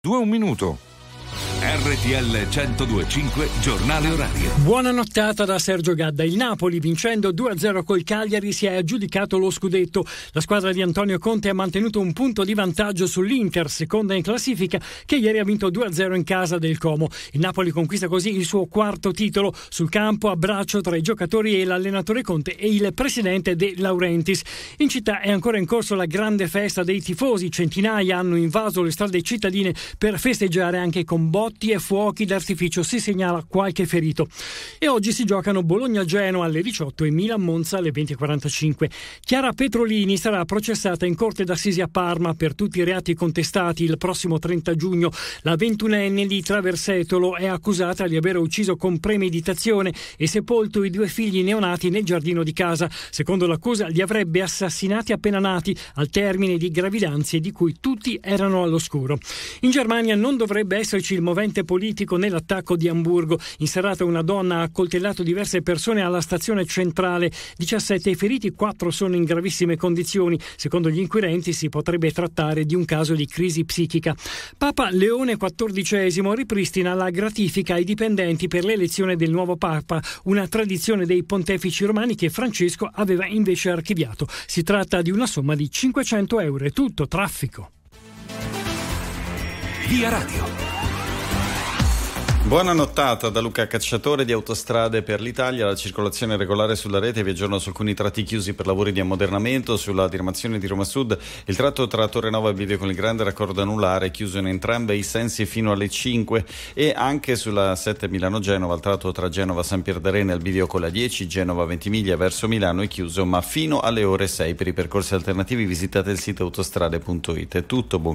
Un minuto. RTL 102.5 Giornale Orario. Buona nottata da Sergio Gadda. Il Napoli, vincendo 2-0 col Cagliari, si è aggiudicato lo scudetto. La squadra di Antonio Conte ha mantenuto un punto di vantaggio sull'Inter, seconda in classifica, che ieri ha vinto 2-0 in casa del Como. Il Napoli conquista così il suo quarto titolo. Sul campo abbraccio tra i giocatori e l'allenatore Conte e il presidente De Laurentiis. In città è ancora in corso la grande festa dei tifosi. Centinaia hanno invaso le strade cittadine per festeggiare, anche con botti e fuochi d'artificio. Si segnala qualche ferito. E oggi si giocano Bologna-Genoa alle 18 e Milan-Monza alle 20:45. Chiara Petrolini sarà processata in corte d'assisi a Parma per tutti i reati contestati il prossimo 30 giugno. La 21enne di Traversetolo è accusata di aver ucciso con premeditazione e sepolto i 2 figli neonati nel giardino di casa. Secondo l'accusa li avrebbe assassinati appena nati, al termine di gravidanze di cui tutti erano all'oscuro. In Germania non dovrebbe esserci il movente politico nell'attacco di Amburgo. In serata una donna ha accoltellato diverse persone alla stazione centrale. 17 feriti, 4 sono in gravissime condizioni. Secondo gli inquirenti si potrebbe trattare di un caso di crisi psichica. Papa Leone XIV ripristina la gratifica ai dipendenti per l'elezione del nuovo Papa, una tradizione dei pontefici romani che Francesco aveva invece archiviato. Si tratta di una somma di 500 euro. È tutto traffico. Via Radio. Buona nottata da Luca Cacciatore di Autostrade per l'Italia. La circolazione regolare sulla rete vi aggiorna su alcuni tratti chiusi per lavori di ammodernamento. Sulla diramazione di Roma Sud il tratto tra Torre Nova e Bivio con il grande raccordo anulare chiuso in entrambi i sensi fino alle 5, e anche sulla 7 Milano-Genova il tratto tra Genova San Pierdarene e il bivio con la 10, Genova Ventimiglia verso Milano è chiuso ma fino alle ore 6. Per i percorsi alternativi visitate il sito autostrade.it. È tutto, buon